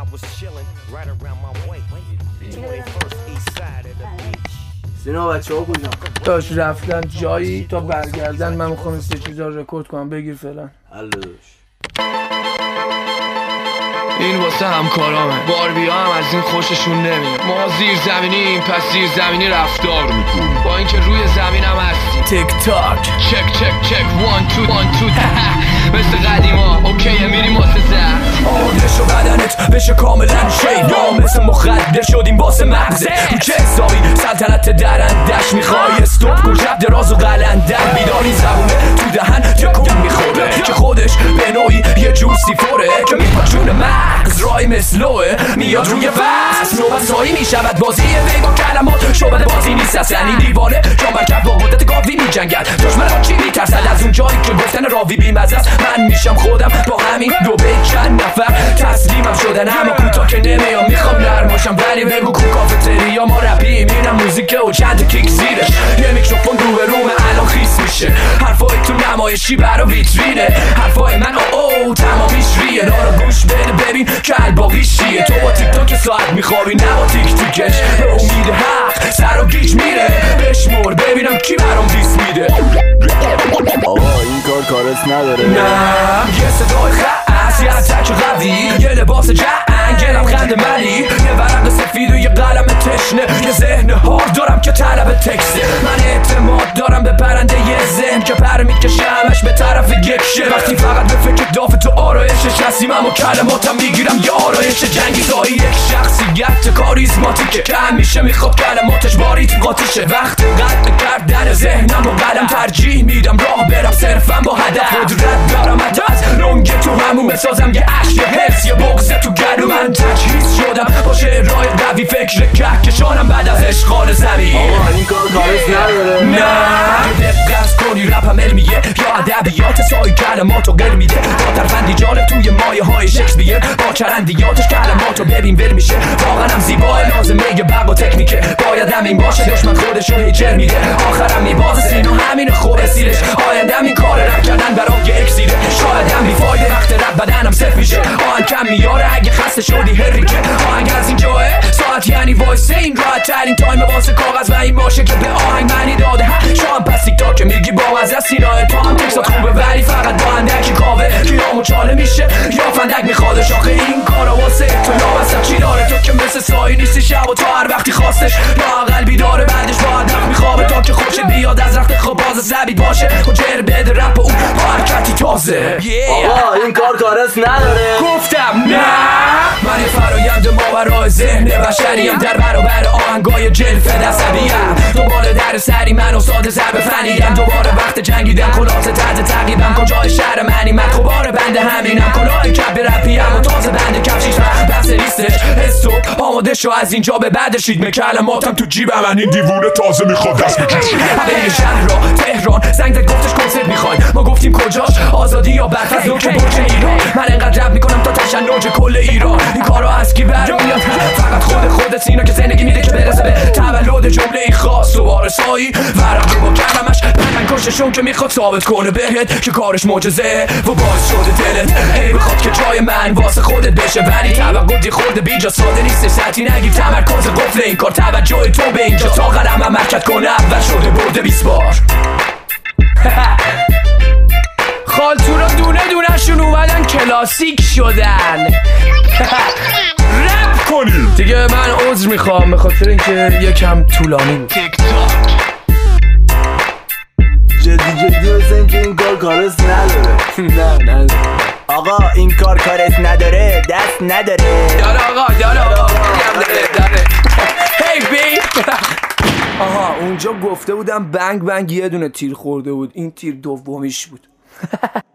سینا بچه ها کجا؟ داشت رفتن جایی تا برگردن. من میخوام این 3 چیزا رو رکورد کنم. بگیر فعلا. حله داشت. این واسه همکارامه. باربیا هم از این خوششون نمیاد. ما زیر زمینیم، پس زیر زمینی رفتار میکنیم. با اینکه روی زمین هم هستیم. تیک تاک چک چک چک 1 2 1 2 مثل قدیما. اوکیه میریم واسه زهر. آماده شو بدنت بشه کاملا شیدا. مثل مخدر شدیم واسه مغزه. رو چه حسابی سلطنت درندش میخوای؟ استوب کن شب دراز و قلندر. بیداری زبونه تو دهن تکون میخوره که خودش به نوعی یه جوسی فوره که میپاشون مغز. رای مثلوه میاد روی وز. نوبتایی میشود بازی وی با کلمات. شعبده بازی نیست اصلا این دیوانه. جان برکب با قدرت گاوی میجنگد. دشمن چی میترسد از اون جایی که گفتن راوی بیمزه است. من میشم خودم با همین دو بیت چند نفر تسلیمم شدن. اما کوتا که نمیام میخوام نرماشم. ولی بگو کو کافتریا ما رپیم. اینم موزیکه و چند کیک زیرش. یه میکروفون رو به رومه الان خیس میشه. حرفای تو نمایشی برا ویترینه. حرفای من او تمامیش ریه. دارا گوش بده ببین که الباقیش چیه. تو با تیک تاک ساعت میخوابی نه با تیک تیکش. به امید حق سر و گیج میره. بشمر ببینم کی برام دیس میده. آقا این کار کارت نداره. نه یه صدای خاص یه اتک قوی. یه لباس جنگ یه لبخند ملی. یه ورق سفید و یه قلم تشنه. یه ذهن هار دارم که طلب تکسته. من اعتماد دارم به پرنده یه ذهن که پر میکشمش به طرف یک شه. وقتی فقط به فکر داف تو آرایشش هستیم. اما کلماتم میگیرم یه آرایش جنگی. زایی یک شخصیت کاریزماتیکه که همیشه میخواد کلماتش باریت قاطیشه. وقت قطع کردن ذهنم و قلم ترجیح میدم راه برم صرفم با هدف. قدرت دارم از لنگ تو همون بسازم یه عشق یه حرس یه بغض تو گلو. من تجهیز شدم با شعرهای قوی. فکر کهکشانم بعد از اشغال زمین. آقا این کار کارت نداره. نه دقت کنی رپم علمیه یا ادبیات سای کلماتو غیر میده. با ترفندی جالب توی مایه های شکسپیر. با چرندیاتش کلماتو ببین ول میشه. واقعا هم زیبا لازمه یه برق و تکنیکه. باید همین باشه دشمن خودشو هیجر میده. آخرم میبازه سینو همین خوبه سیرش. آیندم این کار رپ کردن برام یه اکسیره. شاید هم بیفایده وقت رپ بدنم صفر میشه. آهنگ کم میاره اگه خسته شدی هریکه. آهنگ از این جاه ساعت یعنی وایسه. این راحت ترین تایم واسه کاغذ و این باشه که به آهنگ معنی داده. شام پس تیک تاک میگی با وزه. سینای تو هم تکسات خوبه ولی فقط با اندکی کاوه. کیامو چاله میشه یا فندک میخوادش. آخه این کارا واسه تو نامستم چی داره. تو که مثل سایی نیستی شب و تا هر وقتی خواستش. لااقل بیداره بعدش باید رفت میخوابه تا که خوشت بیاد از رفت خواب باز زبید باشه. و جر بده رپ اون با حرکتی تازه. آقا این کار کارت نداره. گفتم نه. من یه فرایند ماورای ذهن بشریم. در برابر آهنگای جلفه عصبیم. دوباره در سری من استاد ضرب فنیم. دوباره وقت جنگیدن کلات تحت تعقیبم. کجای شهر منی من خوبار بنده همینم. کلاه کپ رپیم و تازه بنده کفشیش بحث نیستش. حسو آماده شو از اینجا به بعدش. ریتم کلماتم تو جیبم. من این دیوونه تازه میخواد دست بکشه. همه شهر را تهران زنگ زد گفتش کنسرت میخوای. ما گفتیم کجاش آزادی یا برف از نوک برج ایران. من انقدر رپ میکنم تا تشنج کل ایران. این کارو از کی برمیاد؟ فقط خودت سینا که زندگی میده که برسه به تولد جمله ای خاص. و وارثایی ورق با کلمش من کششون که میخواد ثابت کنه بهت که کارش معجزه. و باز شده دلت هی بخواد که جای من واسه خودت بشه. ولی توقعی خورده بیجا ساده نیست. سطحی نگیر تمرکز قفل این کار. توجه تو به اینجا تا قدم عملکت کنه. اول شده برده 20 بار. خالتورا دونه دونه شون اومدن کلاسیک شدن. رپ کنیم دیگه. من عذر میخوام به خاطر اینکه یکم طولانی بود. تیک تاک جدی مثل اینکه این کار کارت نداره. نه آقا این کار کارت نداره. دست نداره. داره آقا داره. هی بی. آها اونجا گفته بودم بنگ بنگ یه دونه تیر خورده بود. این تیر دومیش بود.